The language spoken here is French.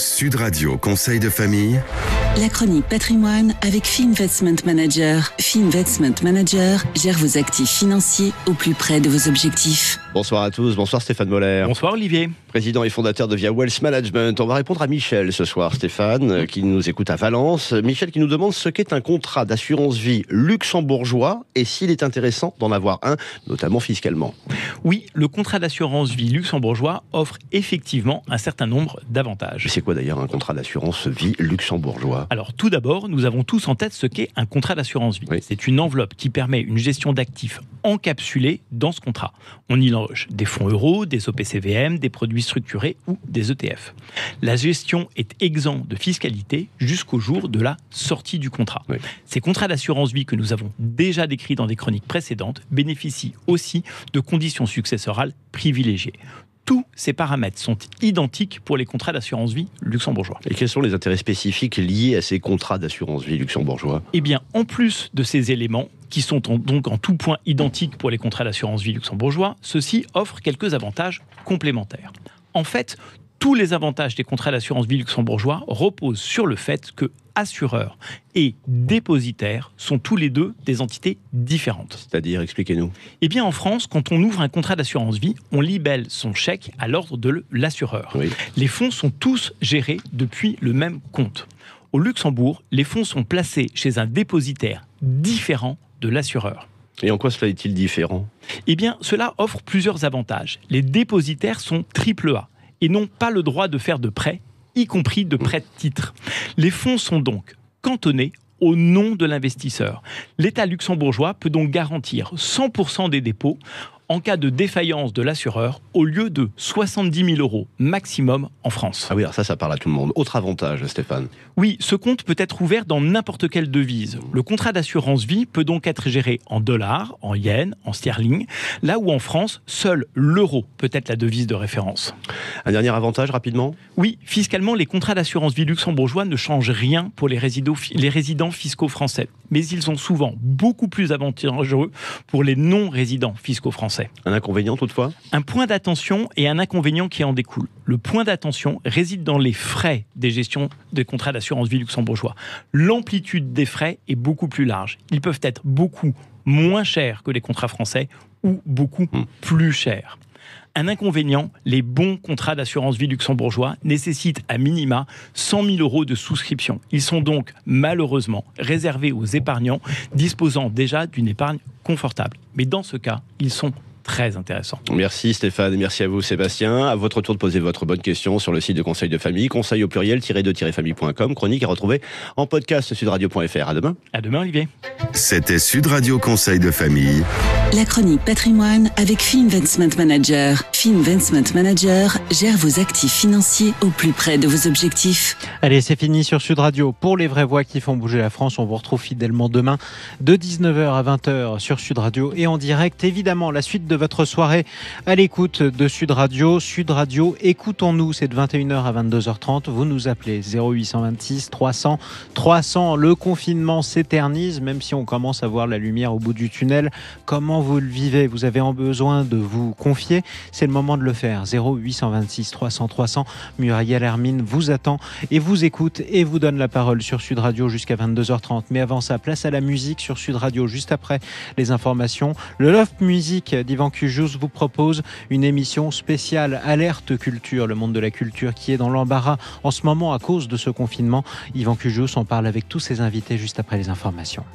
Sud Radio Conseil de famille. La chronique patrimoine avec Fee Investment Manager. Fee Investment Manager gère vos actifs financiers au plus près de vos objectifs. Bonsoir à tous, bonsoir Stéphane Moller. Bonsoir Olivier. Président et fondateur de Via Wealth Management. On va répondre à Michel ce soir, Stéphane, qui nous écoute à Valence. Michel qui nous demande ce qu'est un contrat d'assurance vie luxembourgeois et s'il est intéressant d'en avoir un, notamment fiscalement. Oui, le contrat d'assurance vie luxembourgeois offre effectivement un certain nombre d'avantages. C'est quoi d'ailleurs un contrat d'assurance vie luxembourgeois ? Alors tout d'abord, nous avons tous en tête ce qu'est un contrat d'assurance vie. Oui. C'est une enveloppe qui permet une gestion d'actifs encapsulée dans ce contrat. On y loge des fonds euros, des OPCVM, des produits structurés ou des ETF. La gestion est exempte de fiscalité jusqu'au jour de la sortie du contrat. Oui. Ces contrats d'assurance vie que nous avons déjà décrits dans des chroniques précédentes bénéficient aussi de conditions successorales privilégiées. Tous ces paramètres sont identiques pour les contrats d'assurance vie luxembourgeois. Et quels sont les intérêts spécifiques liés à ces contrats d'assurance vie luxembourgeois ? Eh bien, en plus de ces éléments, qui sont donc en tout point identiques pour les contrats d'assurance vie luxembourgeois, ceux-ci offrent quelques avantages complémentaires. En fait, tous les avantages des contrats d'assurance vie luxembourgeois reposent sur le fait que assureurs et dépositaires sont tous les deux des entités différentes. C'est-à-dire, expliquez-nous. Eh bien, en France, quand on ouvre un contrat d'assurance vie, on libelle son chèque à l'ordre de l'assureur. Oui. Les fonds sont tous gérés depuis le même compte. Au Luxembourg, les fonds sont placés chez un dépositaire différent de l'assureur. Et en quoi cela est-il différent ? Eh bien, cela offre plusieurs avantages. Les dépositaires sont AAA et n'ont pas le droit de faire de prêts, y compris de prêts de titres. Les fonds sont donc cantonnés au nom de l'investisseur. L'État luxembourgeois peut donc garantir 100% des dépôts en cas de défaillance de l'assureur, au lieu de 70 000 € maximum en France. Ah oui, alors ça parle à tout le monde. Autre avantage, Stéphane ? Oui, ce compte peut être ouvert dans n'importe quelle devise. Le contrat d'assurance vie peut donc être géré en dollars, en yens, en sterling, là où en France, seul l'euro peut être la devise de référence. Un dernier avantage, rapidement ? Oui, fiscalement, les contrats d'assurance vie luxembourgeois ne changent rien pour les résidents fiscaux français. Mais ils sont souvent beaucoup plus avantageux pour les non-résidents fiscaux français. Un inconvénient toutefois ? Un point d'attention et un inconvénient qui en découle. Le point d'attention réside dans les frais des gestions des contrats d'assurance vie luxembourgeois. L'amplitude des frais est beaucoup plus large. Ils peuvent être beaucoup moins chers que les contrats français ou beaucoup plus chers. Un inconvénient, les bons contrats d'assurance vie luxembourgeois nécessitent à minima 100 000 € de souscription. Ils sont donc malheureusement réservés aux épargnants disposant déjà d'une épargne confortable. Mais dans ce cas, ils sont très intéressant. Merci Stéphane et merci à vous Sébastien. À votre tour de poser votre bonne question sur le site de Conseil de famille, conseil au pluriel-de-famille.com, chronique à retrouver en podcast sudradio.fr. À demain. À demain Olivier. C'était Sud Radio Conseil de famille. La chronique patrimoine avec Fee Investment Manager. Fee Investment Manager gère vos actifs financiers au plus près de vos objectifs. Allez, c'est fini sur Sud Radio. Pour les vraies voix qui font bouger la France, on vous retrouve fidèlement demain de 19h à 20h sur Sud Radio et en direct. Évidemment, la suite de votre soirée à l'écoute de Sud Radio. Sud Radio, écoutons-nous, c'est de 21h à 22h30. Vous nous appelez 0826 300 300. Le confinement s'éternise, même si on commence à voir la lumière au bout du tunnel. Comment vous le vivez ? Vous avez besoin de vous confier. C'est le moment de le faire. 0826 300 300. Muriel Hermine vous attend et vous écoute et vous donne la parole sur Sud Radio jusqu'à 22h30. Mais avant ça, place à la musique sur Sud Radio. Juste après les informations, le Loft Music d'Yvan Cujous vous propose une émission spéciale Alerte Culture, le monde de la culture qui est dans l'embarras en ce moment à cause de ce confinement. Yvan Cujous en parle avec tous ses invités juste après les informations.